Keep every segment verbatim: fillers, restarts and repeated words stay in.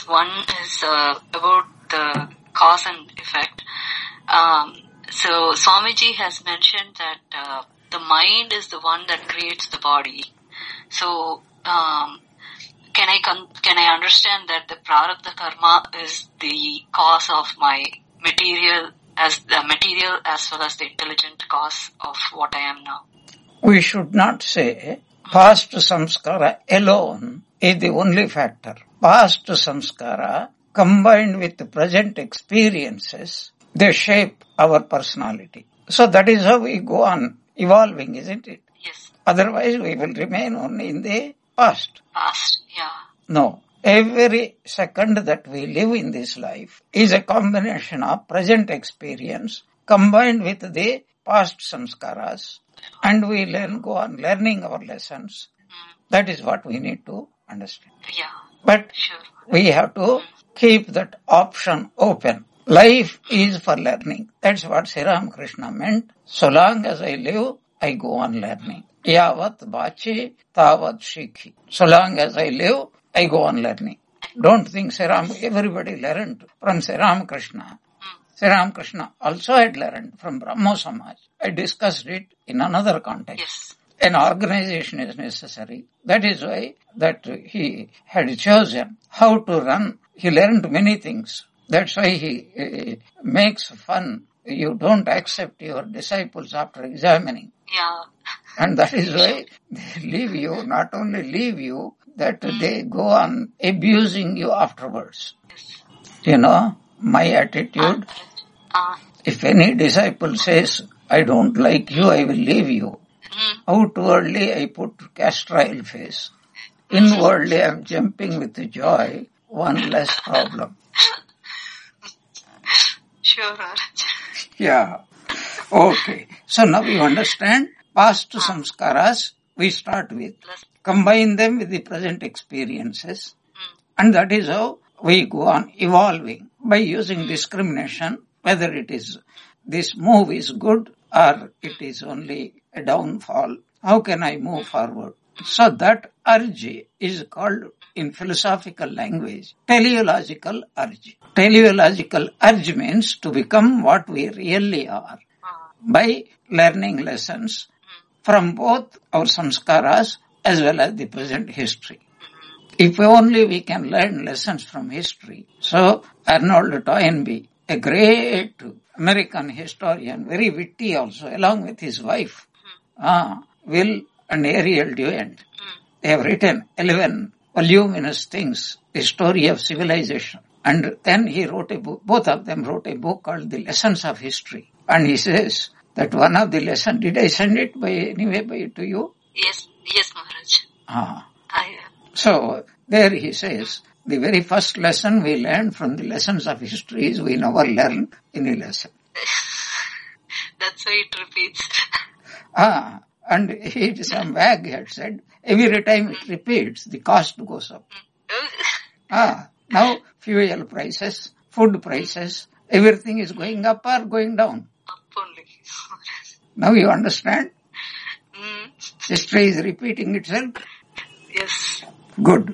One is uh, about the cause and effect. Um, so Swamiji has mentioned that uh, the mind is the one that creates the body. So um, can I con- can I understand that the prarabdha karma is the cause of my material as the material as well as the intelligent cause of what I am now? We should not say past samskara alone is the only factor. Past samskara combined with the present experiences, they shape our personality. So that is how we go on evolving, isn't it? Yes. Otherwise we will remain only in the past. Past, yeah. No. Every second that we live in this life is a combination of present experience combined with the past samskaras, and we learn, go on learning our lessons. Mm. That is what we need to understand. Yeah. But sure. we have to mm. keep that option open. Life is for learning. That's what Sri Ramakrishna meant. So long as I live, I go on learning. Yavat bachi tavat shikhi. So long as I live, I go on learning. Don't think Sri Ram, everybody learned from Sri Ramakrishna. Sri Ramakrishna also had learned from Brahmo Samaj. I discussed it in another context. Yes. An organization is necessary. That is why that he had chosen how to run. He learned many things. That's why he uh, makes fun. You don't accept your disciples after examining. Yeah. And that is why they leave you, not only leave you, that mm. they go on abusing you afterwards. Yes. You know, my attitude, uh, uh, if any disciple says, I don't like you, I will leave you. Mm. Outwardly, I put castrile face. Inwardly, I am jumping with joy. One less problem. Sure, Raj. Yeah. Okay. So now you understand, past samskaras we start with. Combine them with the present experiences. And that is how we go on evolving by using discrimination, whether it is this move is good or it is only a downfall. How can I move forward? So that urge is called in philosophical language teleological urge. Teleological urge means to become what we really are by learning lessons from both our samskaras as well as the present history. If only we can learn lessons from history. So Arnold Toynbee, a great American historian, very witty also, along with his wife, uh, Will and Ariel Duent, they have written eleven voluminous things, the story of civilization. And then he wrote a book, both of them wrote a book called The Lessons of History. And he says that one of the lessons, did I send it by anyway by to you? Yes, yes, Maharaj. Ah. I, uh, so there he says, the very first lesson we learned from the lessons of history is we never learn any lesson. That's why it repeats. Ah, and he, some wag had said, every time it repeats, the cost goes up. ah, now fuel prices, food prices, everything is going up or going down. Up only. Now you understand? Mm. History is repeating itself? Yes. Good.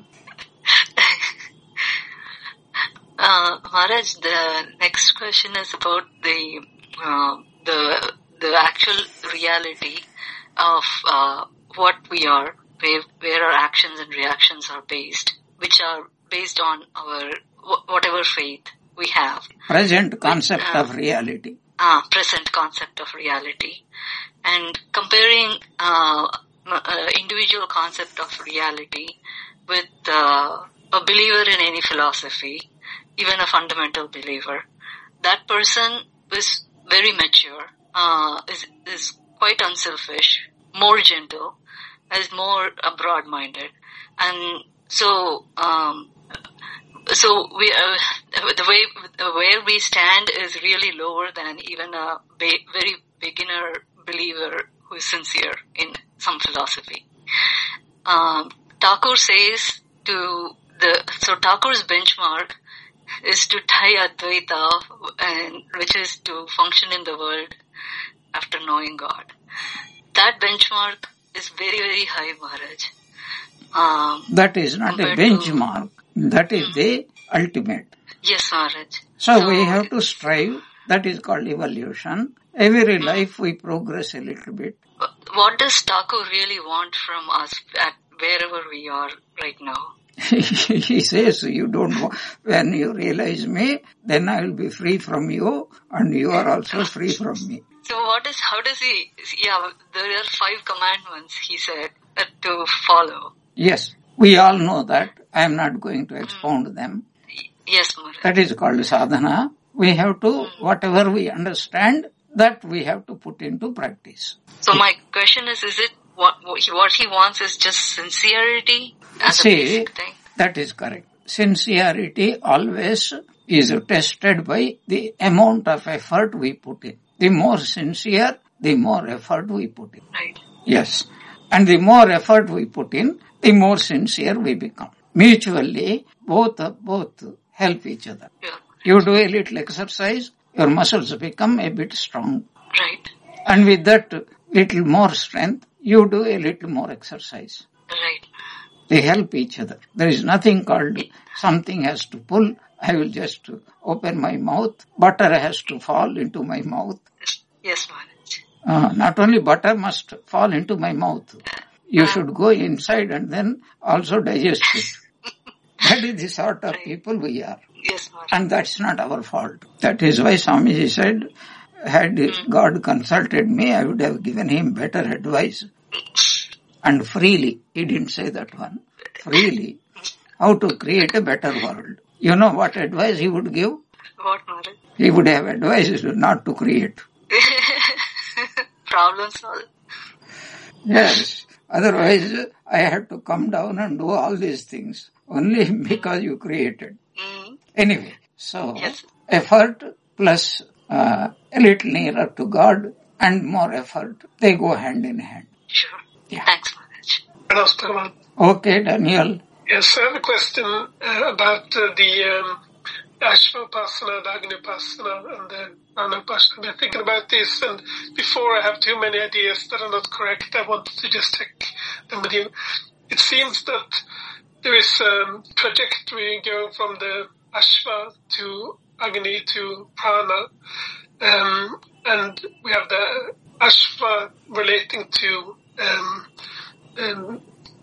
uh, Maharaj, the next question is about the uh, the the actual reality of uh, what we are, where, where our actions and reactions are based, which are based on our whatever faith we have. Present concept uh, of reality. Uh, present concept of reality. And comparing uh, uh, individual concept of reality with uh, a believer in any philosophy, even a fundamental believer, that person is very mature, uh, is, is quite unselfish, more gentle, is more uh, broad-minded. And so, um, so we, uh, the way, where we stand is really lower than even a ba- very beginner believer who is sincere in some philosophy. Um, Thakur says to the, so Thakur's benchmark is to tie Advaita, and which is to function in the world after knowing God. That benchmark is very, very high, Maharaj. Um, that is not a benchmark. To, that is the ultimate. Yes, Maharaj. So, so we have to strive. That is called evolution. Every life we progress a little bit. What does Thakur really want from us at wherever we are right now? He says, you don't want, when you realize me, then I will be free from you and you are also free from me. So what is, how does he, yeah, there are five commandments, he said, uh, to follow. Yes, we all know that. I am not going to expound mm. them. Yes, Maharaj. That is called sadhana. We have to, mm. whatever we understand, that we have to put into practice. So my question is, is it what, what he wants is just sincerity as See, a basic thing? That is correct. Sincerity always is tested by the amount of effort we put in. The more sincere, the more effort we put in. Right. Yes. And the more effort we put in, the more sincere we become. Mutually, both both help each other. Yeah. You do a little exercise, your muscles become a bit strong. Right. And with that little more strength, you do a little more exercise. Right. They help each other. There is nothing called something has to pull. I will just open my mouth. Butter has to fall into my mouth. Yes, Maharaj. Uh, not only butter must fall into my mouth. You uh, should go inside and then also digest it. That is the sort of people we are. Yes, Maharaj. And that's not our fault. That is why Swamiji said, had mm. God consulted me, I would have given him better advice. And freely, he didn't say that one, freely, how to create a better world. You know what advice he would give? What, Maharaj? He would have advised not to create. Problem solved. Yes. Otherwise, I had to come down and do all these things only because you created. Mm. Anyway, so yes. effort plus uh, a little nearer to God and more effort, they go hand in hand. Sure. Yeah. Thanks, Maharaj. Okay, Daniel. Yes, I have a question uh, about uh, the um, Ashvapasana, the Agnipasana, and the Anupasana. I've been thinking about this, and before I have too many ideas that are not correct, I wanted to just check them with you. It seems that there is a um, trajectory going from the Ashva to Agni to Prana, um, and we have the Ashva relating to um, um,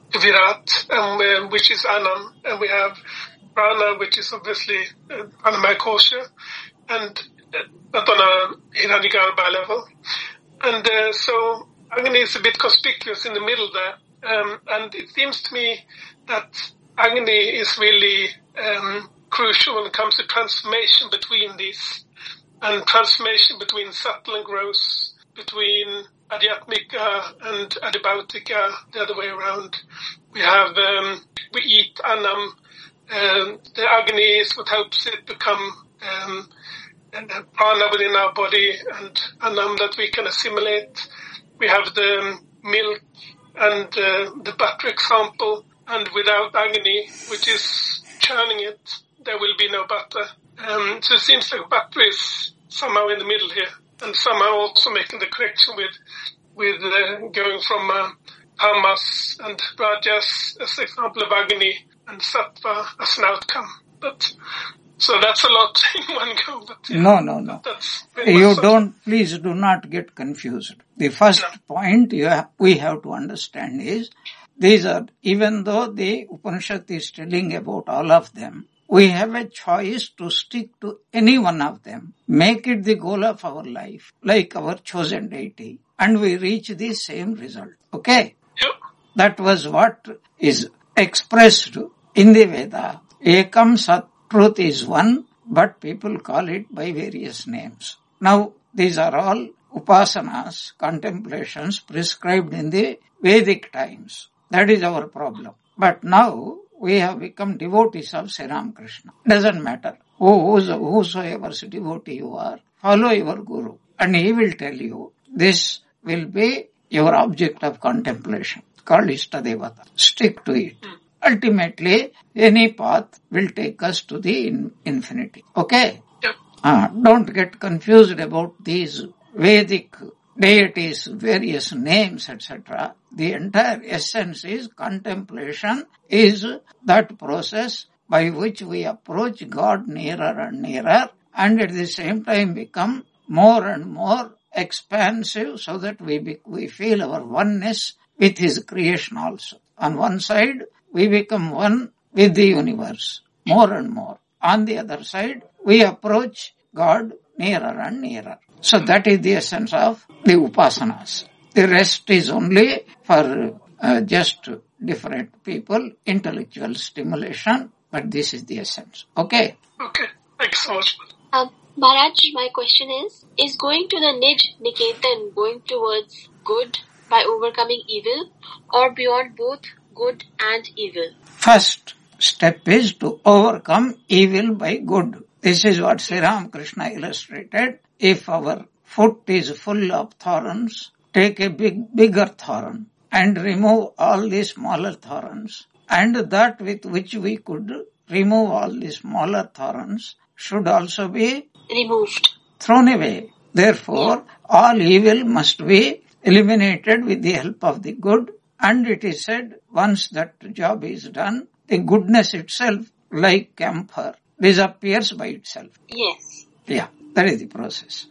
Virat, um, um, which is Anam, and we have Prana, which is obviously uh, Anamaya Kosha, and uh, not on a Hiranyagarbha level. And uh, so Agni is a bit conspicuous in the middle there, um, and it seems to me that Agni is really um, crucial when it comes to transformation between these, and transformation between subtle and gross, between Adhyatmika and Adibhautika, the other way around. We have, um, we eat Anam, um, the Agni is what helps it become um, and prana within our body, and Anam that we can assimilate. We have the um, milk and uh, the butter example, and without Agni, which is churning it, there will be no butter. Um, so it seems like butter is somehow in the middle here, and somehow also making the connection with with uh, going from uh, Tamas and Rajas as an example of Agni, and Sattva as an outcome. But so that's a lot in one go. But, yeah, no, no, no. You don't, please do not get confused. The first no. point you have, we have to understand is, these are, even though the Upanishad is telling about all of them, we have a choice to stick to any one of them, make it the goal of our life, like our chosen deity, and we reach the same result. Okay? Yep. That was what is expressed in the Veda. Ekam Sat, truth is one, but people call it by various names. Now, these are all upasanas, contemplations prescribed in the Vedic times. That is our problem. But now, we have become devotees of Sri Ramakrishna. Doesn't matter. Who, whosoever's devotee you are, follow your Guru. And he will tell you, this will be your object of contemplation, called Ishtadevata. Stick to it. Mm. Ultimately, any path will take us to the in, infinity. Okay? Yep. Uh, don't get confused about these Vedic deities, various names, et cetera. The entire essence is contemplation is that process by which we approach God nearer and nearer, and at the same time become more and more expansive, so that we be, we feel our oneness with His creation also. On one side, we become one with the universe, more and more. On the other side, we approach God nearer and nearer. So that is the essence of the upasanas. The rest is only for uh, just different people, intellectual stimulation, but this is the essence. Okay? Okay. Thanks so much. Um, Maharaj, my question is, is going to the Nij Niketan going towards good by overcoming evil, or beyond both good and evil? First step is to overcome evil by good. This is what Sri Ramakrishna illustrated. If our foot is full of thorns, take a big, bigger thorn and remove all the smaller thorns. And that with which we could remove all the smaller thorns should also be removed, thrown away. Therefore, all evil must be eliminated with the help of the good. And it is said, once that job is done, the goodness itself, like camphor, disappears by itself. Yes. Yeah, that is the process.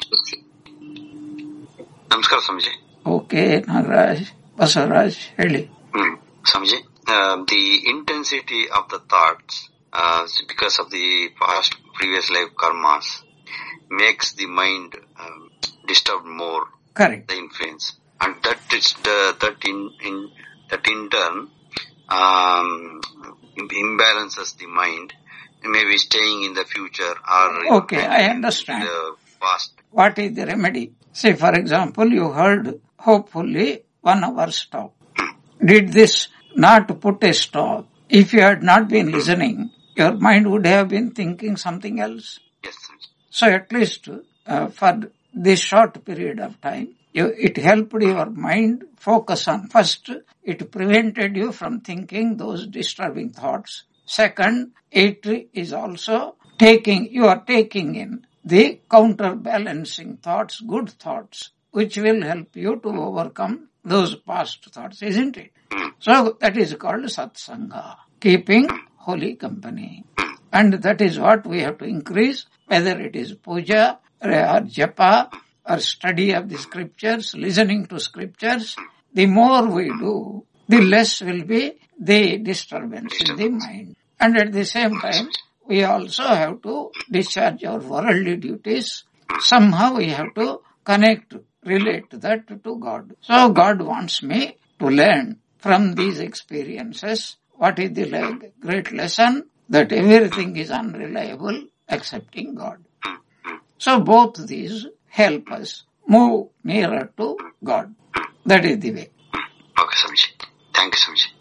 Namaskar, Swamiji. Okay, Nagaraj, Basaraj, Heli. Hmm. Swamiji, uh, the intensity of the thoughts, uh, because of the past previous life karmas, makes the mind um, disturbed more. Correct. The influence, and that is the that in in that in turn um, imbalances the mind, maybe staying in the future or okay, I understand. In the past. What is the remedy? Say, for example, you heard hopefully one hour stop. Did this not put a stop? If you had not been listening, your mind would have been thinking something else. Yes. So at least uh, for this short period of time, you, it helped your mind focus on. First, it prevented you from thinking those disturbing thoughts. Second, it is also taking, you are taking in the counterbalancing thoughts, good thoughts, which will help you to overcome those past thoughts, isn't it? So that is called satsanga, keeping holy company. And that is what we have to increase, whether it is puja or japa or study of the scriptures, listening to scriptures. The more we do, the less will be the disturbance in the mind. And at the same time, we also have to discharge our worldly duties. Somehow we have to connect, relate that to God. So God wants me to learn from these experiences. What is the le- great lesson? That everything is unreliable excepting God. So both these help us move nearer to God. That is the way. Okay, Swamiji. Thank you, Swamiji.